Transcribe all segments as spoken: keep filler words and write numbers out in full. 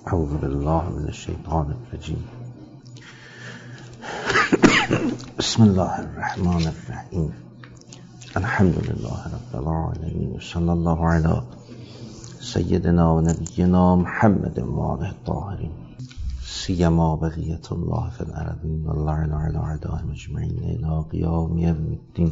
اعوذ بالله من الشیطان الرجیم. بسم الله الرحمن الرحیم. الحمد لله رب العالمین و صلی الله علی سیدنا و نبینا محمد و آله الطاهرین سیما بقیت الله فی الارضین واللعن علی اعدائهم اجمعین الی قیام یوم الدین.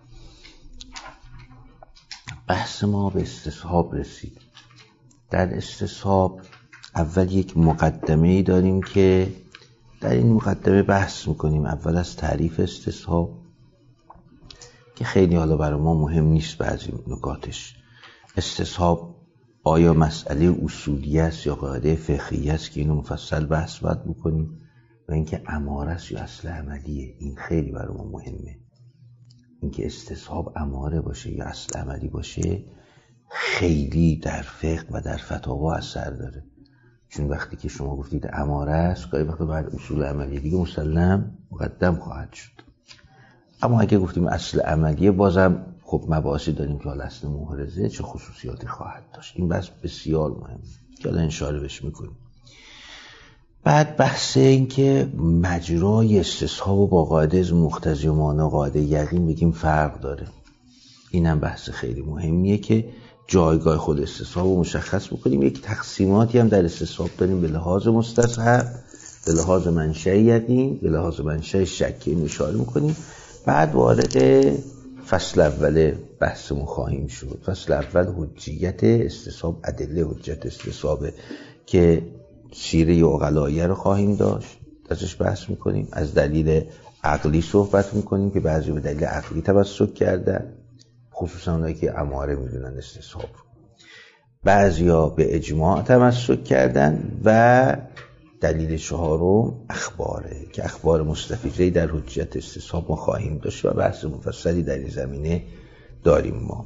بحث ما به استصحاب رسید. در استصحاب اول یک مقدمه‌ای داریم که در این مقدمه بحث میکنیم اول از تعریف استصحاب که خیلی حالا برای ما مهم نیست بعضی نکاتش. استصحاب آیا مسئله اصولی است یا قاعده فقهی است که اینو مفصل بحث باید بکنیم، و اینکه اماره است یا اصل عملیه. این خیلی برای ما مهمه، اینکه استصحاب اماره باشه یا اصل عملی باشه خیلی در فقه و در فتاوا اثر داره. چون وقتی که شما گفتید اماره است، گاهی وقتا بعد اصول عملی دیگه مسلم مقدم خواهد شد. اما اگه گفتیم اصل عملیه، بازم خب مباحثی داریم که حالا اصل محرزه چه خصوصیاتی خواهد داشت. این بحث بسیار مهمه که حالا اشاره بهش میکنیم. بعد بحث این که مجرای استصحاب و با قاعده مقتضی و مانع قاعده یقین بگیم فرق داره. اینم بحث خیلی مهمیه که جایگاه خود استصحاب رو مشخص بکنیم. یک تقسیماتی هم در استصحاب داریم به لحاظ مستصحب، به لحاظ منشأ یقین، به لحاظ منشأ شک. این اشاره میکنیم. بعد وارد فصل اول بحثمون خواهیم شد. فصل اول حجیت استصحاب، ادله حجت استصحاب که سیره عقلاییه رو خواهیم داشت، ازش بحث میکنیم. از دلیل عقلی صحبت میکنیم که بعضی به دلیل عقلی تمسک کردن، خصوصا اونایی که اماره میدونن استصحاب رو. بعضیا به اجماع تمسک کردن. و دلیل چهارم اخباره که اخبار مستفیضه در حجیت استصحاب ما خواهیم داشت و بحث مفصلی در این زمینه داریم. ما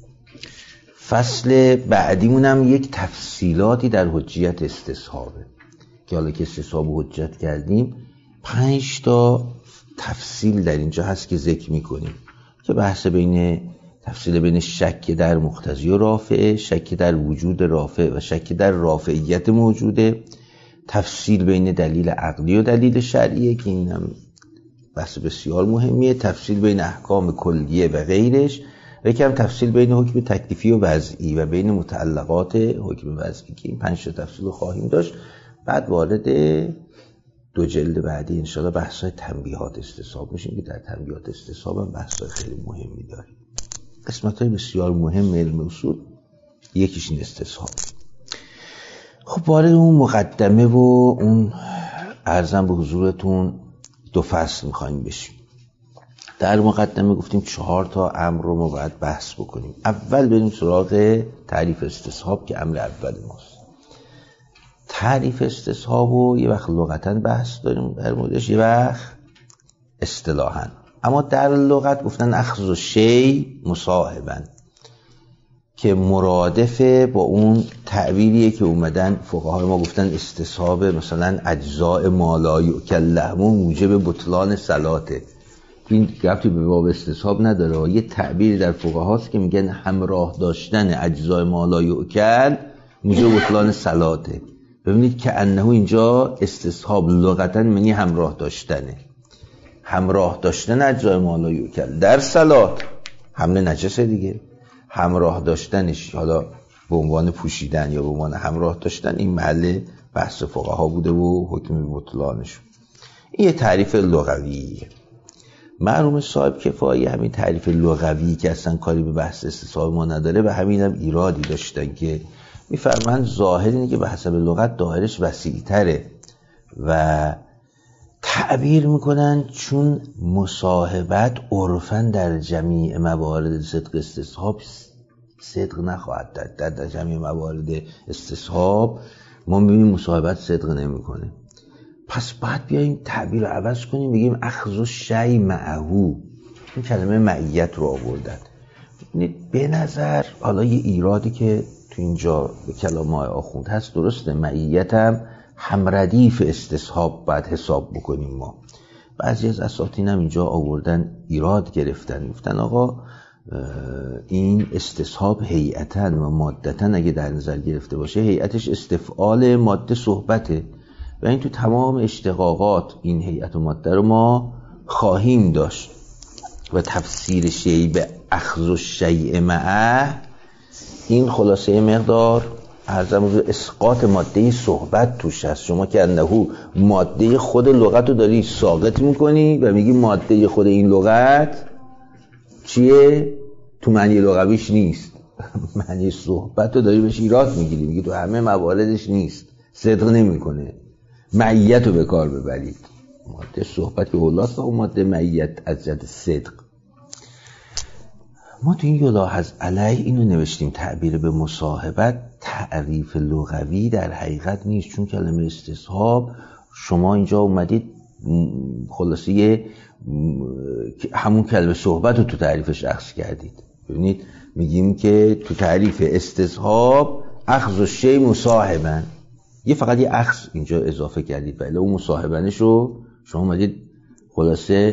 فصل بعدیمون هم یک تفصیلاتی در حجیت استصحابه که حالا که استصحاب حجت کردیم پنج تا تفصیل در اینجا هست که ذکر میکنیم که بحث بین تفصیل بین شک در مقتضی و رافع، شک در وجود رافع و شک در رافعیت موجوده، تفصیل بین دلیل عقلی و دلیل شرعیه که این هم بحث بسیار مهمیه، تفصیل بین احکام کلیه و غیرش، و یکم تفصیل بین حکم تکلیفی و وضعی و بین متعلقات حکم وضعی که این پنج تا تفصیل رو خواهیم داشت. بعد وارد دو جلد بعدی انشاءالله بحث‌های تنبیهات استصحاب میشیم که در تنبیهات استصحاب هم بحث‌های خیلی مهمی داریم. قسمت‌های بسیار مهم علم اصول یکیش این استصحاب. خب وارد اون مقدمه و اون عرضم به حضورتون دو فصل می‌خوایم بشیم. در مقدمه گفتیم چهار تا امر رو ما باید بحث بکنیم. اول بریم سراغ تعریف استصحاب که امر اول ماست. تعریف استصحاب رو یه وقت لغتاً بحث داریم در موردش، یه وقت اصطلاحاً. اما در لغت گفتن اخذ شی مصاحباً که مرادفه با اون تعبیریه که اومدن فقهای ما گفتن استصحاب مثلا اجزاء ما لا یؤکل لحمه موجب بطلان صلاته. این ربطی به باب استصحاب نداره. یه تعبیری در فقهاست که میگن همراه داشتن اجزاء ما لا یؤکل موجب بطلان صلاته. ببینید که انه اینجا استصحاب لغتا معنی همراه داشتنه. همراه داشتن اجزاء ما لا یؤکل در صلات حمل نجسه دیگه. همراه داشتنش حالا به عنوان پوشیدن یا به عنوان همراه داشتن این محل بحث فقها بوده و حکم بطلانش. این یه تعریف لغویه. مرحوم صاحب کفایی همین تعریف لغوی که اصلا کاری به بحث استصحاب ما نداره و همین هم ایرادی داشتن که میفرمایند ظاهر اینه که به حسب لغت دایرش وسیع‌تره و تعبیر میکنن چون مصاحبت عرفاً در جمیع موارد صدق استصحاب صدق نخواهد داد. در, در جمیع موارد استصحاب ما میبینیم مصاحبت صدق نمیکنه. پس بعد بیاییم تعبیر رو عوض کنیم بگیم اخذ شی معهو. این کلمه معیت رو آوردن. به نظر حالا یه ایرادی که تو اینجا به کلام آقای آخوند هست درسته، معیت هم هم ردیف استصحاب باید حساب بکنیم. ما بعضی از اساتین هم اینجا آوردن ایراد گرفتن، گفتن آقا این استصحاب هیئتاً و مادتاً اگه در نظر گرفته باشه، هیئتش استفعال ماده صحبته و این تو تمام اشتقاقات این هیئت و ماده رو ما خواهیم داشت. و تفسیر شیء به اخذ الشیء معه، این خلاصه مقدار عرضم رو اسقاط ماده صحبت توش هست. شما که انهو ماده خود لغت رو داری ساقط میکنی و میگی ماده خود این لغت چیه؟ تو معنی لغویش نیست. معنی صحبت رو داری بهش ایراد میگیری، میگی تو همه مواردش نیست، صدق نمیکنه، معیت رو به کار ببرید. ماده صحبت که اولاست و ماده معیت از جد صدق. ما تو این یلاحظ علیه اینو نوشتیم، تعبیر به مصاحبت تعریف لغوی در حقیقت نیست، چون کلمه استصحاب شما اینجا اومدید خلاصه همون کلمه صحبت رو تو تعریفش اخذ کردید. ببینید میگیم که تو تعریف استصحاب اخذ الشیء مصاحبا، یه فقط یه اخذ اینجا اضافه کردید ولی اون مصاحبنش رو شما اومدید خلاصه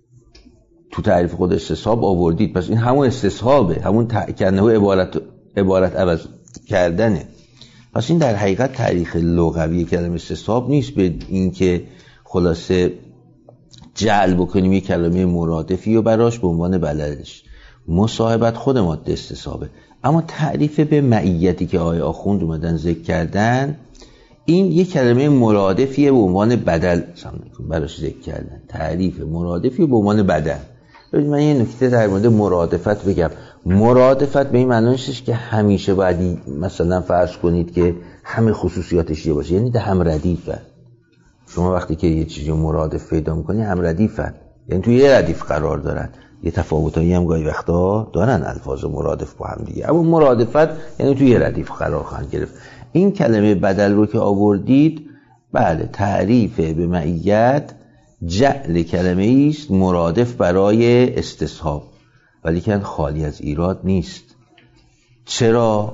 تو تعریف خود استصحاب آوردید. پس این همون استصحابه، همون تکنه و عبارت عبارت عوض کردنه. پس این در حقیقت تعریف لغوی کلمه استصحاب نیست به این که خلاصه جعل بکنیم یک کلمه مرادفی و براش به عنوان بلدش. مصاحبت خود ماده استصحابه. اما تعریف به معیتی که آقای آخوند اومدن ذکر کردن، این یک کلمه مرادفیه به عنوان بدل براش ذکر کردن. تعریف مرادفی به عنوان بدل. ببینید من یه نکته در مورد مرادفت بگم. مرادفت به این معنی نیستش که همیشه باید مثلا فرض کنید که همه خصوصیاتش یه باشه، یعنی ده هم ردیفه. شما وقتی که یه چیزی مرادف پیدا می‌کنی هم ردیفه، یعنی توی یه ردیف قرار دارن. یه تفاوتایی هم گاهی وقتا دارن الفاظ مرادف با هم دیگه، اما مرادفت یعنی توی یه ردیف قرار خواهند گرفت. این کلمه بدل رو که آوردید، بله تعریف به معیت جعل کلمه است مرادف برای استصحاب، ولی که خالی از ایراد نیست. چرا؟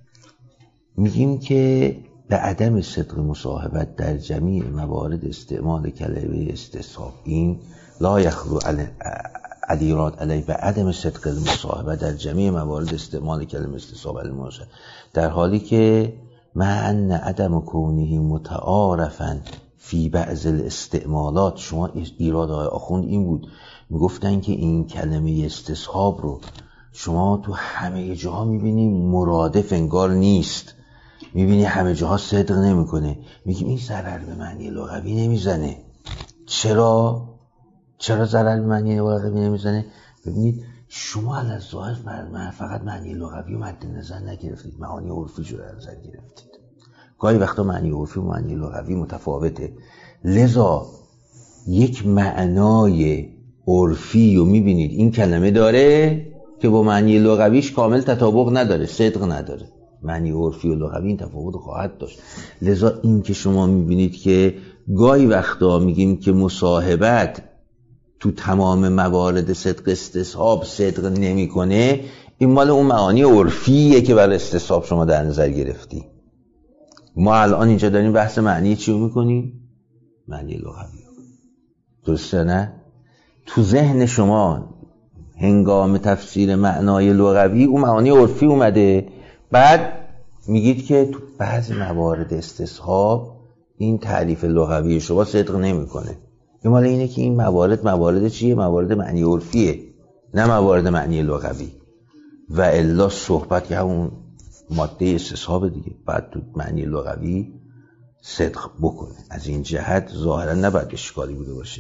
میگیم که به عدم صدق مصاحبت در جمیع موارد استعمال کلمه استصحاب، این لا یخلو الایراد علیه، به عدم صدق المصاحبت در جمیع موارد استعمال کلمه استصحاب الموشه، در حالی که مع ان عدم کونه متعارفا فی بعض الاستعمالات. شما ایراد آقای آخوند این بود، میگفتن که این کلمه استصحاب رو شما تو همه جاها میبینی مرادف انگار نیست، میبینی همه جاها صدق نمیکنه. میگیم این ضرر به معنی لغوی نمیزنه. چرا؟ چرا ضرر به معنی لغوی نمیزنه؟ ببینید شما علی الظاهر فقط معنی لغوی رو مد نظر نگرفتید، معانی عرفی رو در نظر گرفتید. گاهی وقتا معنی عرفی و معنی لغوی متفاوته، لذا یک معنای عرفی رو میبینید این کلمه داره که با معنی لغویش کامل تطابق نداره، صدق نداره. معنی عرفی و لغوی این تفاوت خواهد داشت. لذا این که شما میبینید که گاهی وقتا میگیم که مصاحبت تو تمام موارد صدق استصحاب صدق نمیکنه، این مال اون معانی عرفیه که برای استصحاب شما در نظر گرفتی. ما الان اینجا داریم بحث معنی چی رو میکنیم؟ معنی لغوی. درسته نه؟ تو ذهن شما هنگام تفسیر معنای لغوی اون معانی عرفی اومده، بعد میگید که تو بعضی موارد استصحاب این تعریف لغوی شما صدق نمیکنه. این مال اینه که این موارد موارد چیه؟ موارد معنی عرفیه، نه موارد معنی لغوی. و الا صحبت که همون ماده استصحاب دیگه، بعد تو معنی لغوی صدق بکنه. از این جهت ظاهرا نباید اشکالی بوده باشه.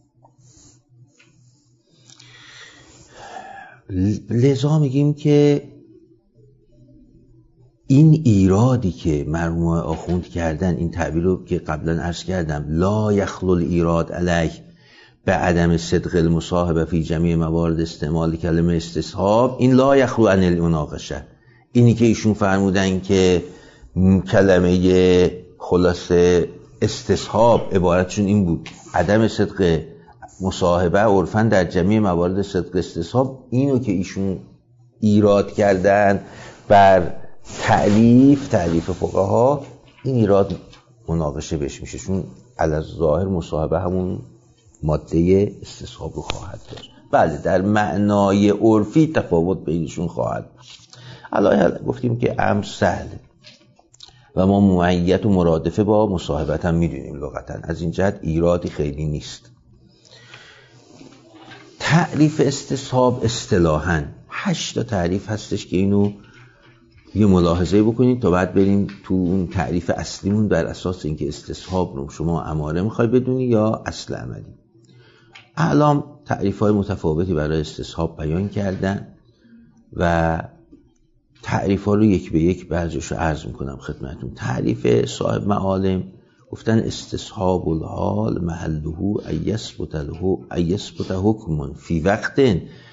لذا میگیم که این ایرادی که مرحوم آخوند کردن، این تعبیر رو که قبلا عرض کردم، لا یخلو الایراد علیه به عدم صدق المصاحبه فی جمیع موارد استعمال کلمه استصحاب، این لا یخلو عن المناقشه. اینی که ایشون فرمودن که کلمه خلاصه استصحاب عبارتشون این بود، عدم صدق مصاحبه عرفاً در جمیع موارد صدق استصحاب، اینو که ایشون ایراد کردن بر تعلیف تعلیف فقها، این ایراد مناقشه بهش میشه، چون علی الظاهر مصاحبه همون ماده استصحاب رو خواهد داشت. بله در معنای عرفی تفاوت بینشون خواهد. الان گفتیم که امر سهله و ما معیت و مرادفه با مصاحبت هم میدونیم لغتا، از این جهت ایرادی خیلی نیست. تعریف استصحاب اصطلاحاً هشت تا تعریف هستش که اینو یه ملاحظه بکنید تا بعد بریم تو اون تعریف اصلیمون بر اساس اینکه استصحاب رو شما اماره میخوای بدونی یا اصل عملی. اعلام تعریف‌های متفاوتی برای استصحاب بیان کردن و تعریف‌ها رو یک به یک بعضی‌شو عرض میکنم خدمتتون. تعریف صاحب معالم گفتن استصحاب الحال محله ایثبت له ایثبت حکم فی وقت،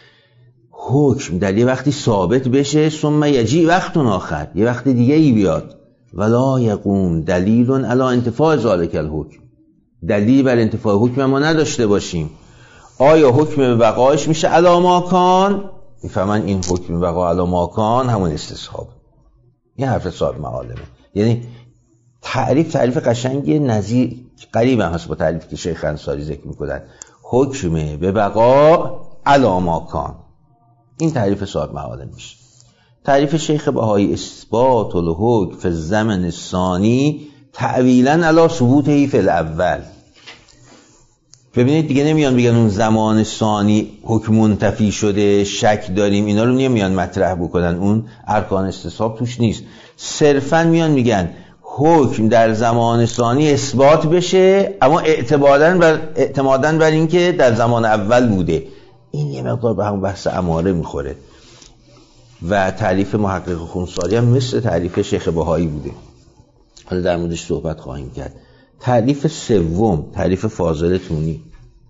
حکم در یه وقتی ثابت بشه، ثم یجی وقت آخر یه وقت دیگه ای بیاد، ولا یقوم دلیل علی انتفاع ذلک الحکم، دلیل بر انتفاع حکم ما نداشته باشیم. آیا حکم به بقایش میشه علی ما کان؟ میفهمن این حکم بقا علی ما کان همون استصحاب. این حرف صاحب معالمه. یعنی تعریف تعریف قشنگی نظیر قریب هم هست با تعریفی که شیخ انصاری ذکر میکنن، حکم به بقا علی ما کان. این تعریف صاحب معالم میشه. تعریف شیخ بهایی اثبات الحکم فی الزمن الثانی تعویلا علی ثبوته فی الاول. ببینید دیگه نمیان بگن اون زمان ثانی حکم منتفی شده شک داریم، اینا رو نمیان مطرح بکنن، اون ارکان استصحاب توش نیست. صرفا میان میگن حکم در زمان ثانی اثبات بشه اما اعتماداً بر اعتماداً بر اینکه در زمان اول بوده. این یه مقدار به همون بحث اماره میخوره و تعریف محقق خونساری هم مثل تعریف شیخ بهایی بوده، حالا در موردش صحبت خواهیم کرد. تعریف سوم تعریف فاضل تونی،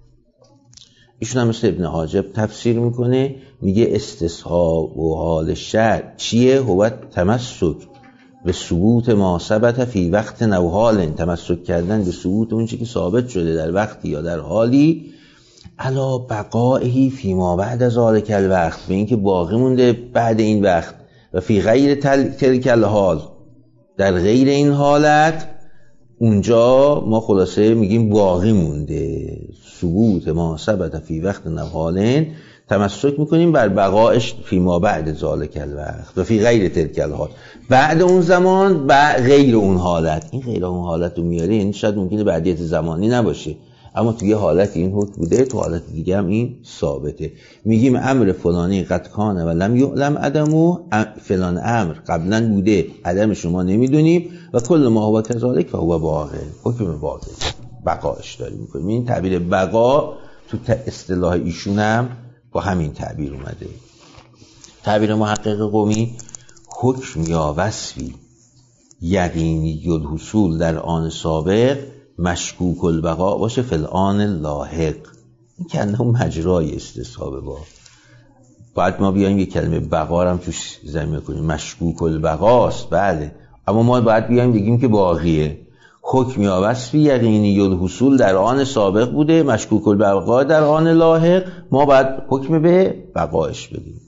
ایشون هم مثل ابن حاجب تفسیر میکنه، میگه استصحاب و حال شرع چیه؟ هو تمسک به ثبوت ما ثبت فی وقت نو حال، تمسک کردن به ثبوت اون چیزی که ثابت شده در وقتی یا در حالی، علا بقائه فی ما بعد از ذالک الوقت، به اینکه باقی مونده بعد این وقت، و فی غیر تلک الحال، در غیر این حالت اونجا ما خلاصه میگیم باقی مونده. ثبوت ما ثبت فی وقت نوحالین تمسک میکنیم بر بقایش فی ما بعد ذالک الوقت و فی غیر تلک الحال، بعد اون زمان و غیر اون حالت. این غیر اون حالت رو میاره، یعنی شاید ممکنه بعدیت زمانی نباشه اما توی حالت این حکم بوده، تو حالت دیگه هم این ثابته. میگیم امر فلانی قد کانه و لم یعلم عدمو، فلان امر قبلا بوده عدم شما نمیدونیم، و کل ما هو کذالک فهو باقی، حکم باقی بقاش داریم میکنیم. این تعبیر بقا تو اصطلاح ایشون هم با همین تعبیر اومده. تعبیر محقق قمی حکم یا وصفی یقینی الحصول در آن سابق مشکوک البقا باشه فی الآن لاحق. این که انه مجرای استصحابه. با بعد ما بیایم یک کلمه بقا هم توش زمین کنیم، مشکوک البقاست بله، اما ما باید بیایم بگیم که باقیه. حکم یا وصفی یقینی الحصول در آن سابق بوده، مشکوک البقا در آن لاحق، ما باید حکم به بقایش بدیم.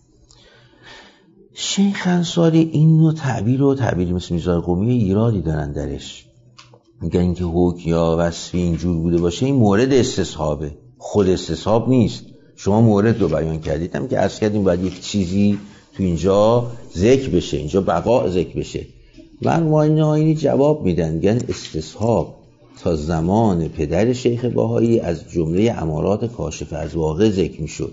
شیخ انصاری این نوع تعبیر و تعبیری مثل میرزا قمی ایرادی دارن درش، میگن که حکم یا وصفی اینجور بوده باشه این مورد استصحابه، خود استصحاب نیست. شما مورد رو بیان کردید هم که عرض کردیم باید یک چیزی تو اینجا ذکر بشه، اینجا بقا ذکر بشه. مرمومین آیینی جواب میدن، میگن استصحاب تا زمان پدر شیخ بهایی از جمله امارات کاشف از واقع ذکر میشد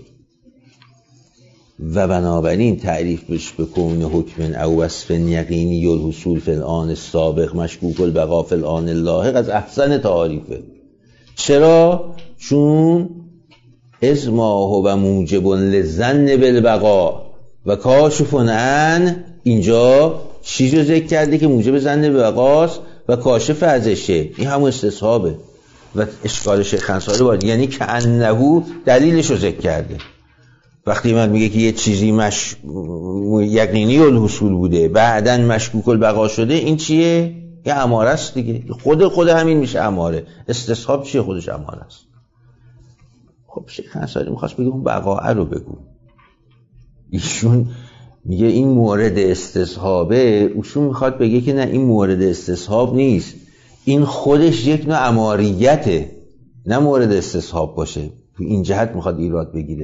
و بنابراین تعریفش به کون حکم او وصف یقینی الحصول فی الآن السابق مشکوک البقا فی الآن اللاحق از احسن تعاریفه. چرا؟ چون از ما هو موجب للظن بالبقا و کاشف عن، اینجا چیزی رو ذکر کرده که موجب ظن بالبقاست و کاشف ازشه، این همون استصحابه. و اشکال شیخ انصاری بود، یعنی که انه دلیلش رو ذکر کرده. وقتی من میگه که یه چیزی مش... یقینی الحصول بوده بعدن مشکوک البقا شده، این چیه؟ یه اماره است دیگه، خود خود همین میشه اماره. استصحاب چیه؟ خودش اماره است. خب شیخ انصاری میخواست بگه اون بقاء رو بگو. ایشون میگه این مورد استصحابه، ایشون میخواد بگه که نه این مورد استصحاب نیست، این خودش یک نوع اماریته، نه مورد استصحاب باشه. تو این جهت میخواد ایراد بگیره.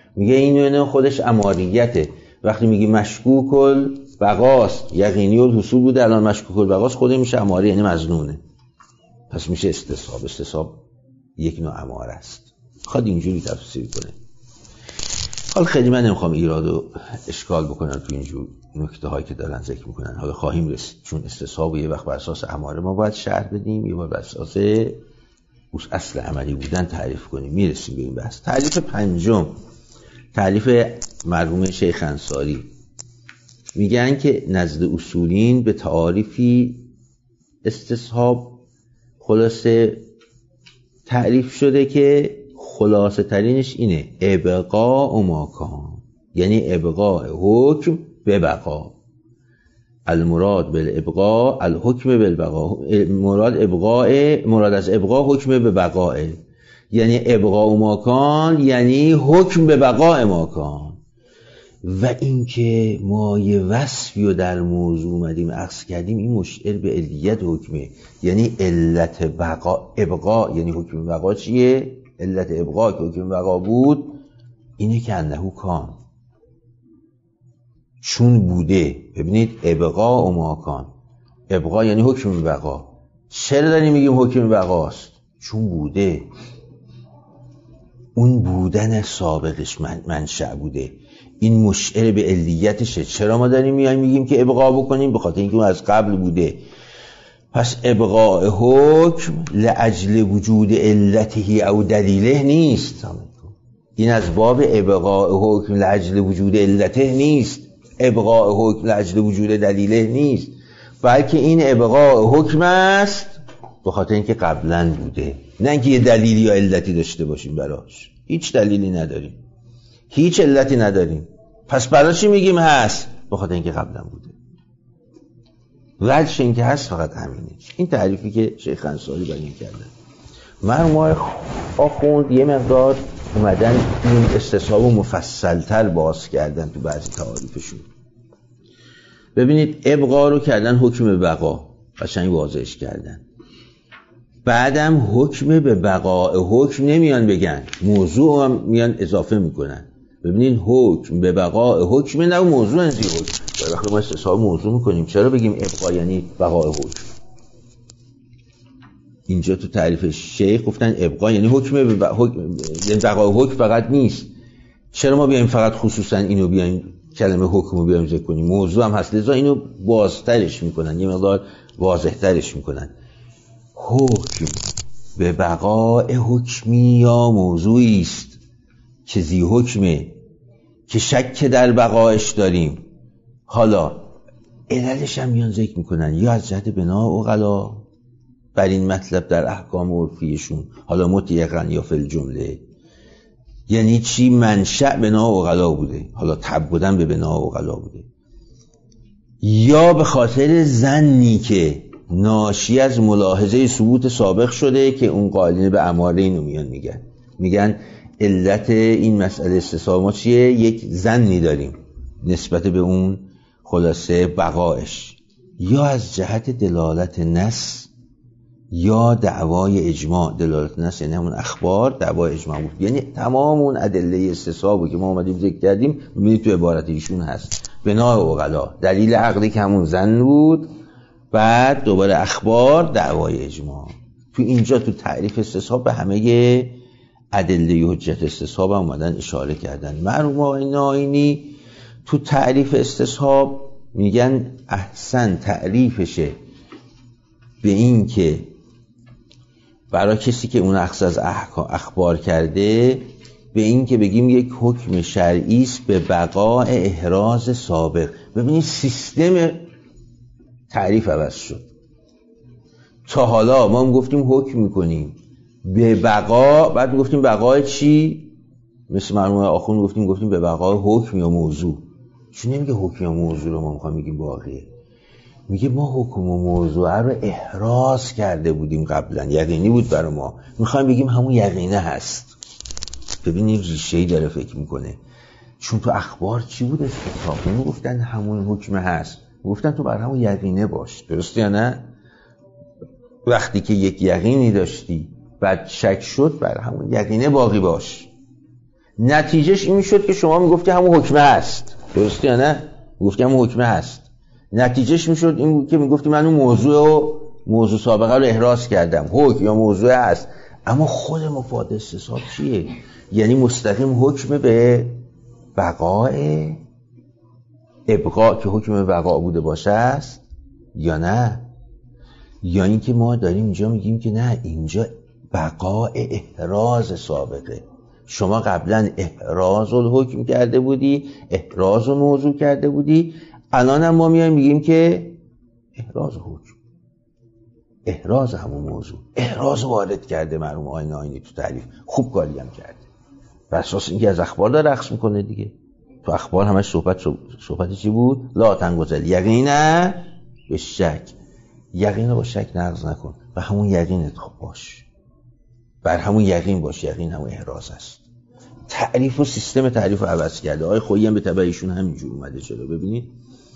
میگه این خودش اماریته. وقتی میگی مشکوک البقاست، یقینی الحصول بوده، الان مشکوک البقاست، خود میشه اماری، یعنی مظنونه، پس میشه استصحاب. استصحاب یک نوع اماره است. خواهد اینجوری تفسیر کنه. حالا خیلی من نمیخوام ایراد و اشکال بکنم تو اینجور نکته هایی که دارن ذکر میکنن. حالا خواهیم رسید، چون استصحاب یه وقت بر اساس اماره ما باید شرح بدیم، یه بار بر اساس اصل عملی بودن تعریف کنیم. میرسیم به این بحث. تعریف پنجم، تعریف مرحوم شیخ انصاری، میگن که نزد اصولین به تعاریفی استصحاب خلاصه تعریف شده که خلاصه ترینش اینه: ابقاء ماکان، یعنی ابقاء حکم به بقا. المراد بالابقاء الحکم بالبقاء، مراد ابقاء، مراد از ابقاء حکم به بقاء، یعنی ابقاء ماکان یعنی حکم به بقاء ماکان. و اینکه ما یه وصفی رو در موضوع اومدیم عکس کردیم، این مشعر به علیت حکمه، یعنی علت بقا، ابقاء یعنی حکم بقا چیه؟ علت ابقاء که حکم بقا بود اینه که انه کان، چون بوده. ببینید ابقاء و ماکان، ابقاء یعنی حکم بقا. چرا داریم میگیم حکم بقاست؟ چون بوده، اون بودن سابقش من منشأ بوده، این مشعر به علیتشه. چرا ما داریم میایم میگیم که ابقاء بکنیم؟ به خاطر اینکه اون از قبل بوده. پس ابقاء حکم لاجل وجود علته او دلیله نیست. این از باب ابقاء حکم لاجل وجود علته نیست، ابقاء حکم لاجل وجود دلیله نیست، بلکه این ابقاء حکم است به خاطر اینکه قبلا بوده، نه اینکه یه دلیلی یا علتی داشته باشیم براش. هیچ دلیلی نداریم، هیچ علتی نداریم، پس برای چی میگیم هست؟ به خاطر اینکه قبلا بوده. وجه این که هست فقط همینه. این تعریفی که شیخ انصاری بیان کرده. مرحوم آخوند یه مقدار اومدن این استصحاب رو مفصل‌تر باز کردن تو بعضی تعاریفشون. ببینید ابقا رو کردن حکم به بقا، قشنگ واضحش کردن. بعدم حکم به بقاء حکم نمیان بگن، موضوع هم میان اضافه میکنن. ببینید حکم به بقاء حکم، نه موضوع انزی حکم. وقتی ما استصحاب موضوع میکنیم چرا بگیم ابقا یعنی بقاء حکم؟ اینجا تو تعریف شیخ گفتن ابقا یعنی حکم به بقاء حکم فقط نیست. چرا ما بیایم فقط خصوصا اینو بیایم کلمه حکم رو بیایم ذکر کنیم؟ موضوع هم هست، لذا اینو بازترش میکنن، یه مقدار واضحترش میکنن. حکم به بقاء حکمی یا موضوعی است که ذی حکمه، که شک در بقایش داریم. حالا عللش هم میان ذکر میکنن، یا از جهت بنا عقلا بر این مطلب در احکام عرفیشون، حالا مطلقاً یا فی الجمله، یعنی چی؟ منشأ بنا عقلا بوده، حالا تعبداً به بنا عقلا بوده، یا به خاطر ظنی که ناشی از ملاحظه ثبوت سابق شده که اون قائلین به اماره اینو میان میگن میگن علت این مسئله استصحاب ما چیه؟ یک ظنی داریم نسبت به اون خلاصه بقایش، یا از جهت دلالت نص یا دعوای اجماع. دلالت نص یعنی همون اخبار، دعوای اجماع بود، یعنی تمام اون ادله استصحابو که ما اومدیم ذکر کردیم میبینید تو عبارت ایشون هست. بنا عقلا، دلیل عقلی که همون ظن بود، بعد دوباره اخبار، دعوای اجماع. تو اینجا تو تعریف استصحاب به همه ادله حجت استصحاب هم اومدن اشاره کردن. مرحوم آقای ناینی تو تعریف استصحاب میگن احسن تعریفشه به این که برای کسی که اون اخذ از اخبار کرده، به این که بگیم یک حکم شرعی است به بقاء احراز سابق. ببینید سیستم تعریف عوض شد. تا حالا ما هم گفتیم حکم میکنیم به بقا، بعد گفتیم بقای چی؟ مثل مرحوم آخوند گفتیم گفتیم به بقای حکم یا موضوع. چون نمیگه حکم یا موضوع رو ما میخوایم بگیم باقیه، میگه ما حکم و موضوع رو احراز کرده بودیم قبلا، یقینی بود برای ما، میخوایم بگیم همون یقینه هست. ببینید ریشه‌ای داره فکر میکنه. چون تو اخبار چی بود استثاب؟ نمیگفتن همون حکم هست، گفتن تو بر همون یقینه باش. درسته یا نه؟ وقتی که یک یقینی داشتی بعد شک شد، بر همون یقینه باقی باش، نتیجهش این میشد که شما میگفتی همون حکمه هست، درسته یا نه؟ میگفتی همون حکمه هست. نتیجهش میشد این که میگفتی من اون موضوع و موضوع سابقه رو احراز کردم، حکم یا موضوع هست. اما خود مفاد استصحاب چیه؟ یعنی مستقیم حکم به بقاء ابقا که حکم بقا بوده باشه است یا نه؟ یا اینکه ما داریم اینجا میگیم که نه، اینجا بقاء احراز سابقه. شما قبلا احراز الحکم کرده بودی، احراز الموضوع کرده بودی، الان هم ما میایم میگیم که احراز حکم، احراز همون موضوع، احراز وارد کرده مرحوم آیین آیینی تو تعریف. خوب کاری هم کرده. بر اساس اینکه از اخبار داره اخذ میکنه دیگه. تو اخبار همش صحبت صحبت چی بود؟ لا تنگذل یقینا به شک. یقین رو با شک نقض نکن و همون یقینت خب باش، بر همون یقین باش. یقین همون احراز است. تعریف و سیستم تعریف رو عوض کرده. آقای خویی هم به تبع ایشون همینجور اومده جلو. ببینید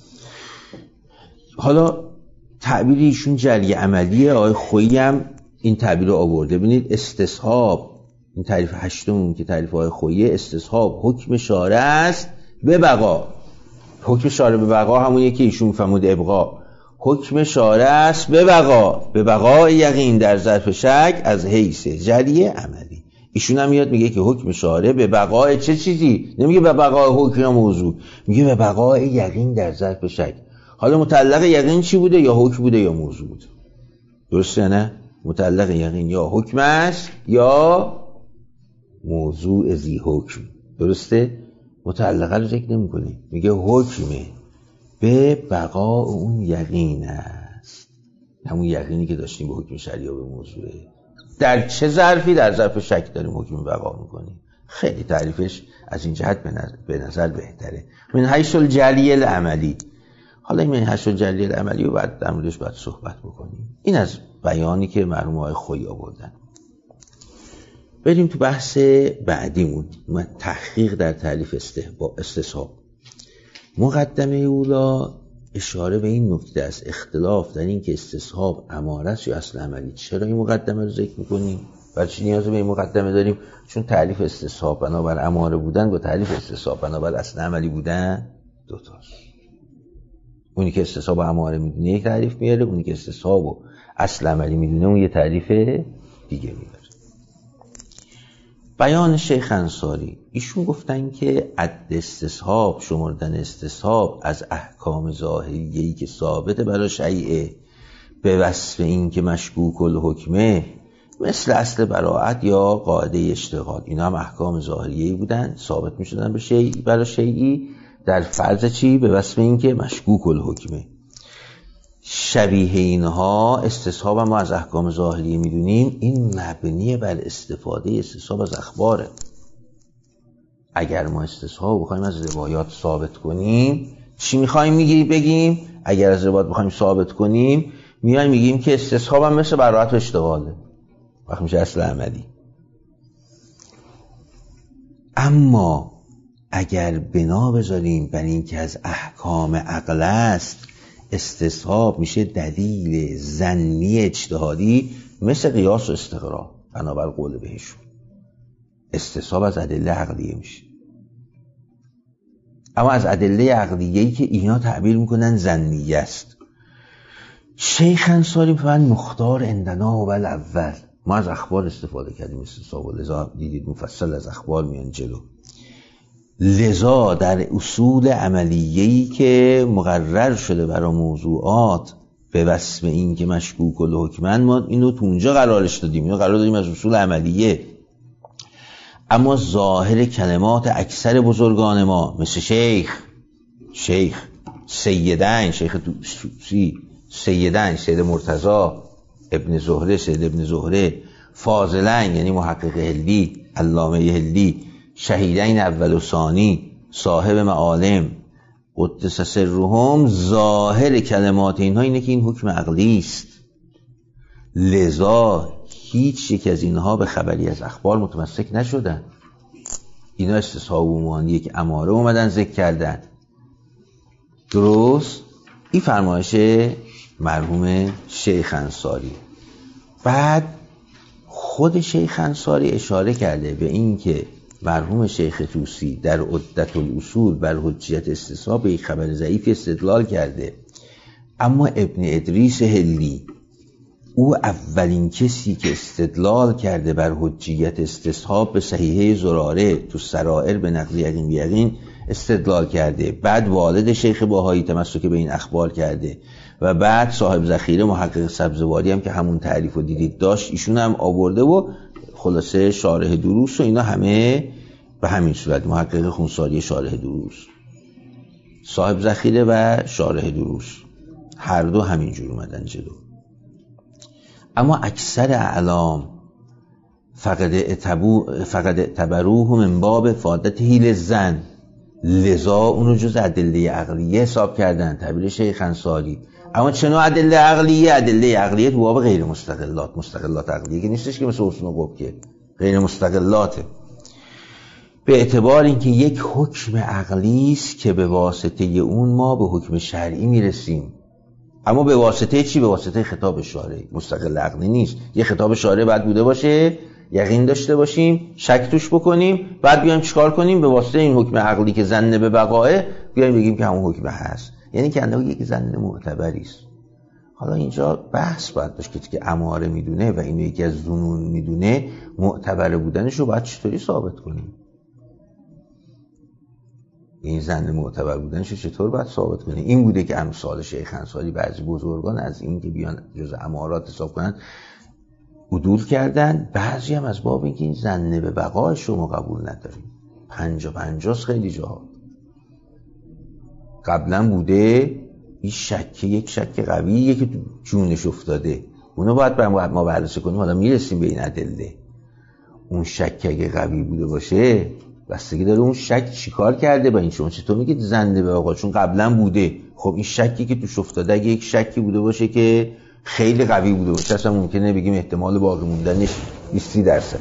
حالا تعبیر ایشون جری عملیه، آقای خویی هم این تعبیر رو آورده. ببینید استصحاب، این تعریف هشتم که تعریف آقای خویی، استصحاب حکم شارع است به بقا. حکم شارع به بقا همونیه که ایشون فرمود ابقا. حکم شارع است به بقا، به بقا یقین در ظرف شک از حیث جری عملی. ایشون هم میاد میگه که حکم شارع به بقای چه چیزی؟ نمیگه به بقای حکم یا موضوع، میگه به بقای یقین در ظرف شک. حالا متعلق یقین چی بوده؟ یا حکم بوده یا موضوع بوده. درسته نه؟ متعلق یقین یا حکم است یا موضوع ذی حکم. درسته؟ متعلقه رو ذکر نمی‌کنه، میگه حکمه به بقا اون یقین است، همون یقینی که داشتیم به حکم شرعی و به موضوعه. در چه ظرفی؟ در ظرف شک داریم حکم بقا میکنیم. خیلی تعریفش از این جهت به نظر بهتره. من حیث الجلی العملی. حالا این من حیث الجلی العملی رو بعد در موردش باید صحبت بکنیم. این از بیانی که مرحوم آقای خویی آوردن. بریم تو بحث بعدیمون، تحقیق در تعریف استصحاب. مقدمه اولا اشاره به این نکته است، اختلاف در این که استصحاب اماره است یا اصل عملی. چرا این مقدمه رو ذکر می‌کنیم؟ برای چی نیاز به این مقدمه داریم؟ چون تعریف استصحاب بنابر اماره بودن با تعریف استصحاب بنابر اصل عملی بودن دو تاست. اونی که استصحاب اماره میدونه یک تعریف میاره، اونی که استصحاب و اصل عملی میدونه اون یه تعریف دیگه میاره. بیان شیخ انصاری، ایشون گفتن که عد استصحاب، شمردن استصحاب از احکام ظاهریه‌ای که ثابت برای شیعه به وصف این که مشکوک الحکمه، مثل اصل براءت یا قاعده اشتغال، اینا هم احکام ظاهریه‌ای بودن، ثابت می‌شدن به شیعی برای شیعی در فرض چی؟ به وصف این که مشکوک الحکمه. شبیه اینها استصحاب ما از احکام ظاهریه میدونیم، این مبنی بر استفاده استصحاب از اخباره. اگر ما استصحاب بخوایم از روایات ثابت کنیم، چی میخوایم میگی بگیم؟ اگر از روایات بخوایم ثابت کنیم، میایم میگیم که استصحاب هم مثل براءت و اشتغاله، وقت میشه اصل عملی. اما اگر بنا بذاریم بر این که از احکام عقل است، استصحاب میشه دلیل ظنی اجتهادی مثل قیاس و استقرا بنابر قول بهشون. استصحاب از ادله عقلیه میشه. اما از ادله عقلیه‌ای که اینا تعبیر میکنن ظنیه است. شیخ انصاری فرمان مختار عندنا و الاول، ما از اخبار استفاده کردیم استصحاب، لذا دیدید مفصل از اخبار میان جلو. لذا در اصول عملیه‌ای که مقرر شده برای موضوعات به وصف این که مشکوک الحکمن، ما اینو تو اونجا قرارش دادیم، اینو قرار دادیم از اصول عملیه. اما ظاهر کلمات اکثر بزرگان ما مثل شیخ شیخ سیدین، شیخ توسی، سیدین، سید مرتضی، ابن زهره، سید ابن زهره، فاضلین یعنی محقق هلی، علامه هلی، شهیدین اول و ثانی، صاحب معالم، قدس سرهم، ظاهر کلمات اینها اینه که این حکم عقلی است. لذا هیچ یک از اینها به خبری از اخبار متمسک نشدن. اینا استصحاب و معانی که اماره اومدن ذکر کردن. درست؟ این فرمایش مرحوم شیخ انصاری. بعد خود شیخ انصاری اشاره کرده به این که مرحوم شیخ طوسی در عدت الاصول بر حجیت استصحاب به یک خبر ضعیف استدلال کرده، اما ابن ادریس حلی او اولین کسی که استدلال کرده بر حجیت استصحاب به صحیحه زراره تو سرائر به نقل یقین بیقین استدلال کرده، بعد والد شیخ باهایی تمسک به این اخبار کرده و بعد صاحب ذخیره محقق سبزواری هم که همون تعریف و دیدید داشت ایشون هم آورده و خلاصه شارح دروس و اینا همه به همین صورت، محقق خونساری شارح دروس، صاحب ذخیره و شارح دروس هر دو همینجور اومدن جلو. اما اکثر اعلام فقط اتبو فقط اعتبروه من باب فادته للظن، لذا اونو جز ادله عقلیه حساب کردن، تعبیر شیخ انصاری. اما چنو ادله عقلیه؟ ادله عقلیه تو باب غیر مستقلات، مستقلات عقلیه که نیستش که مثل حسن و قب که غیر مستقلاته، به اعتبار اینکه یک حکم عقلی است که به واسطه اون ما به حکم شرعی میرسیم. اما به واسطه چی؟ به واسطه خطاب شارع، مستقل عقلی نیست. یه خطاب شارع باید بوده باشه، یقین داشته باشیم، شک توش بکنیم، بعد بیایم چیکار کنیم؟ به واسطه این حکم عقلی که ظن به بقاه بیایم بگیم که همون حکم هست، یعنی که اندازه یک ظن معتبری است. حالا اینجا بحث باید باشه که اماره میدونه و اینو یکی از ظنون میدونه، معتبر بودنش رو باید چطوری ثابت کنیم؟ این ظن معتبر بودنش رو چطور باید ثابت کنیم؟ این بوده که امثال شیخ انصاری بعضی بزرگان از این که بیان جز امارات حساب کنن عدول کردن، بعضی هم از باب اینکه این ظن به بقایش رو ما قبول نداریم. پنجا پنجاست خیلی جاها. قبلا بوده این شک، یک شک قویه که جونش افتاده، اونو باید ما بررسی کنیم. حالا میرسیم به این ادله. اون شک اگه قوی بوده باشه بستگی داره اون شک چیکار کرده با این. شما چطور میگید ظن به آقا چون قبلا بوده؟ خب این شکی که توش افتاده اگه یک شکی بوده باشه که خیلی قوی بوده باشه، اصلا ممکنه بگیم احتمال باقی موندنش بیست درصد.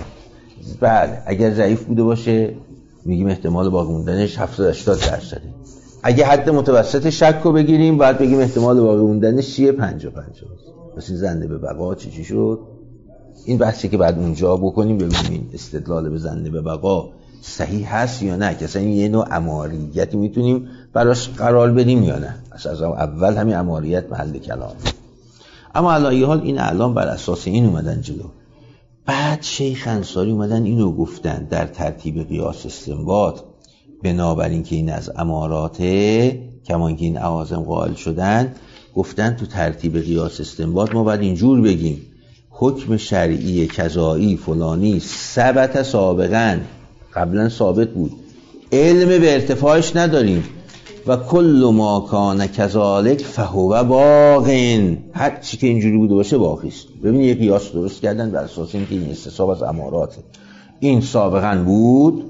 بله اگر ضعیف بوده باشه میگیم احتمال باقی موندنش هفتاد هشتاد درصده. اگه حد متوسط شک رو بگیریم باید بگیم احتمال باقی موندنش چیه؟ پنجاه پنجاه. پس ظن به بقا چی چی شد؟ این بحثی که بعد اونجا بکنیم ببینیم استدلال به ظن به بقا صحیح هست یا نه، که اصلا یه نوع اماریتی میتونیم براش قرار بدیم یا نه. از اول همین اماریت محل کلام. اما علی حال این اعلام بر اساس این اومدن جلو. بعد شیخ انصاری اومدن اینو گفتن در ترتیب قیاس استنباط، بنابراین که این از اماراته کمان که این عوازم قائل شدن، گفتن تو ترتیب قیاس استنباط ما باید اینجور بگیم حکم شرعی کذایی فلانی ثبت سابقا، قبلا ثابت بود، علم به ارتفاعش نداریم، و کل ما کان کذالک فهو باقین، هر چی که اینجوری بوده باشه باقی است. ببین یه قیاس درست کردن بر اساس اینکه این استصحاب از اماراته، این سابقا بود،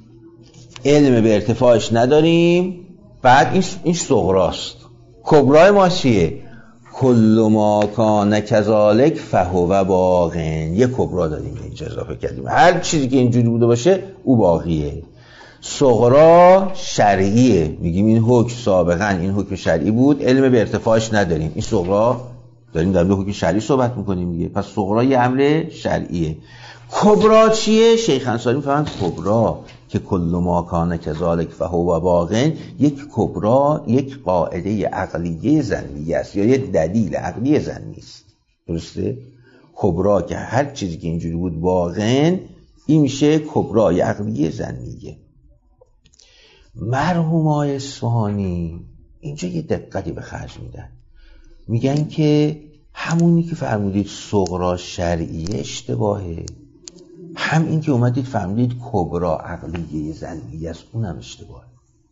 علم به ارتفاعش نداریم، بعد این این صغراست. کبرای ما چیه؟ کل ما کان کذالک فهو باقین. یه کبرا داریم اینجا اضافه کردیم، هر چیزی که اینجوری بوده باشه او باقیه. صغرا شرعیه، میگیم این حکم سابقا این حکم شرعی بود، علم به ارتفاعش نداریم، این صغرا داریم در حکم شرعی صحبت میکنیم دیگه، پس صغرا یه امر شرعیه. کبرا چیه؟ شیخ انصاری میفهمن کبرا که کل ما کان کذالک فهو باقین، یک کبرا یک قاعده عقلیه ظنیه است یا یک دلیل عقلی ظنی است. درسته؟ کبرا که هر چیزی که اینجوری بود باقین، این میشه کبرای عقلیه ظنیه. مرحومای اصفهانی اینجا یه دقتی به خرج میدن، میگن که همونی که فرمودید صغرا شرعیه اشتباهه، هم این که اومدید فرمودید کبرا عقلیه ظنیه است اونم اشتباهه.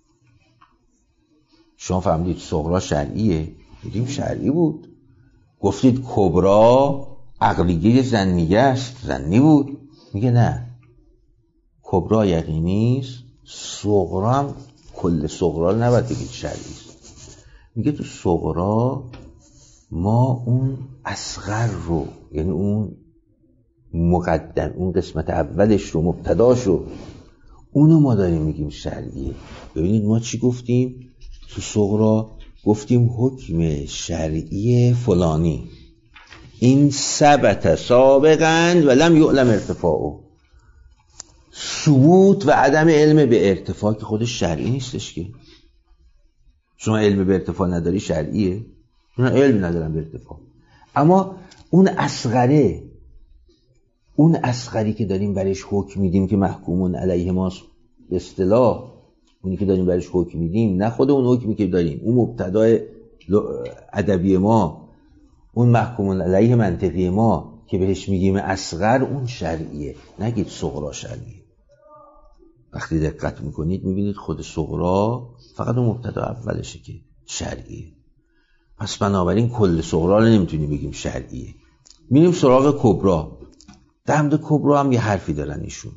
شما فرمودید صغرا شرعیه، دیدیم شرعی بود، گفتید کبرا عقلیه ظنیه است، ظنی بود. میگه نه، کبرا یقینی است، صغرا هم کل صغرا رو نباید بگید شرعی است. میگه تو صغرا ما اون اصغر رو، یعنی اون مقدم، اون قسمت اولش رو، مبتداش رو، اونو ما داریم میگیم شرعیه. ببینید ما چی گفتیم تو صغرا؟ گفتیم حکم شرعی فلانی این ثبت سابقا و لم یعلم ارتفاعه. ثبوت و عدم علم به ارتفاع که خودش شرعی نیستش که. شما علم به ارتفاع نداری شرعیه؟ من علم ندارم به ارتفاع. اما اون اصغره، اون اصغری که داریم برش حکم میدیم که محکومون علیه ما به اصطلاح، اونی که داریم برش حکم میدیم، نه خود اون حکمی که داریم، اون مبتدای ادبی ما، اون محکومون علیه منطقی ما که بهش میگیم اصغر، اون شرعیه. نگید صغرا شرعیه. وقتی دقت میکنید میبینید خود صغرا فقط اون مبتدا اولشه که شرعیه. پس بنابراین کل صغرا رو نمیتونیم بگیم شرعیه. میریم سراغ کبرا. در مورد کبرا هم یه حرفی دارن ایشون.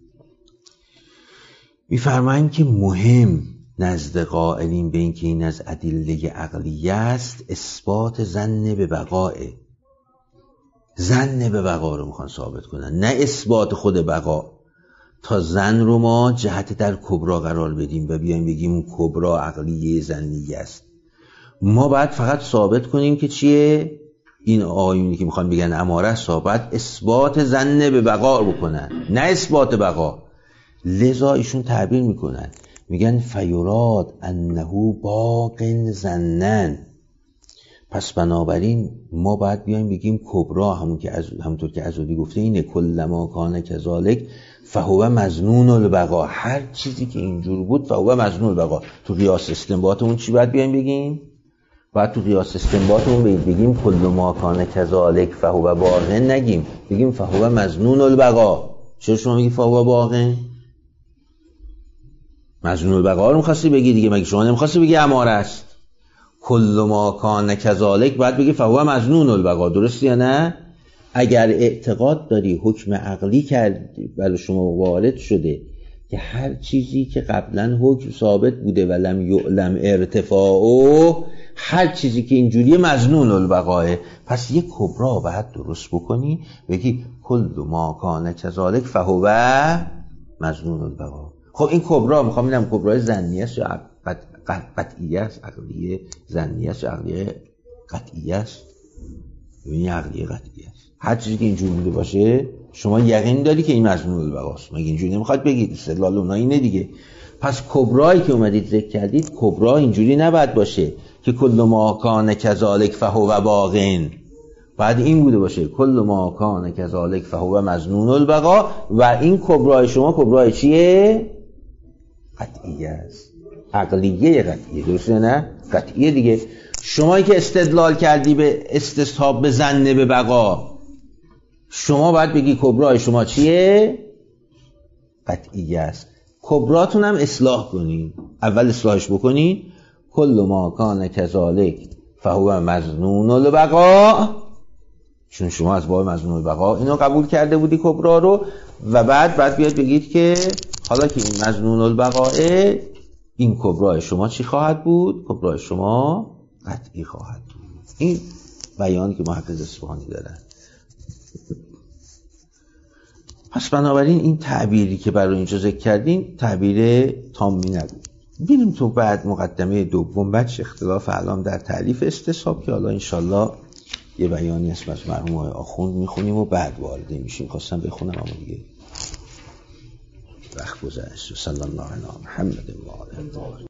میفرمایند که مهم نزد قائلین به این که این از ادله عقلیه است اثبات ظن به بقاه. ظن به بقا رو میخوان ثابت کنن، نه اثبات خود بقا. تا ظن رو ما جهت در کبرا قرار بدیم و بیایم بگیم اون کبرا عقلیه ظنیه است. ما باید فقط ثابت کنیم که چیه؟ این آیونی که میخوان بگن اماره ثابت اثبات ظن به بقا بکنن، نه اثبات بقا. لذا ایشون تعبیر میکنن، میگن فیراد انه باق ظنن. پس بنابراین ما باید بیایم بگیم کبرا همون که از همونطور که عزوی گفته اینه، کل ما کان کذالک فهو مظنون البقا. هر چیزی که اینجور بود فهو مظنون البقا. تو قیاس استنباطمون چی باید بیایم بگیم؟ باید تو قیاس استنباطمون بگیم کل ما کان کذالک فهو باق، نگیم بگیم فهو مظنون البقا. چرا شما میگی فهو باق؟ مظنون البقا رو می‌خواستی بگی دیگه، مگه شما نمی‌خواستی بگی اماره است؟ کل ما کان کذالک باید بگی فهو مظنون البقا. درسته یا نه؟ اگر اعتقاد داری حکم عقلی کرد برای شما وارد شده که هر چیزی که قبلا حکم ثابت بوده و لم یعلم ارتفاعه، هر چیزی که اینجوری مظنون البقاه، پس یک کبرا باید درست بکنی بگی کل ما کان کذالک فهو مظنون البقا. خب این کبرا میخوام ببینم کبرای ظنیه است یا قطعیه است؟ عقلیه ظنیه است یا عقلیه قطعیه است؟ ببینی عقلیه قطعیه است. هر چیزی که اینجوری بوده باشه شما یقین داری که این مظنون البقاست، مگه اینجوری نمیخواد بگید؟ استدلال اونها اینه دیگه. پس کبرایی که اومدید ذکر کردید، کبرا اینجوری نباید باشه که کل ما کان کذالک فهو باقین. بعد این بوده باشه کل ما کان کذالک فهو مظنون البقا. و این کبرای شما کبرای چیه؟ قطعیه است، عقلیه قطعیه. درسته نه؟ قطعیه دیگه. شمایی که استدلال کردی به استصحاب به ظن به بقا، شما باید بگی کبرای شما چیه؟ قطعیه است. کبراتون هم اصلاح کنین، اول اصلاحش بکنین کل ما کان کذالک فهو مظنون البقا، چون شما از باب مظنون البقا اینو قبول کرده بودی کبرا رو، و بعد بعد بیاد بگید که حالا که این مظنون البقاه، این کبرای شما چی خواهد بود؟ کبرای شما قطعی خواهد بود. این بیانی که محقق اصفهانی دارن. پس بنابراین این تعبیری که برای اینجا ذکر کردین تعبیر تامی نبود. ببینیم تو بعد مقدمه دوم بچه اختلاف اعلام در تعریف استصحاب که حالا انشالله یه بیانی است از مرحوم آقای آخوند میخونیم و بعد وارد میشیم. خواستم بخونم اما دیگه وقت گذشت. صلی الله علی محمد و آله.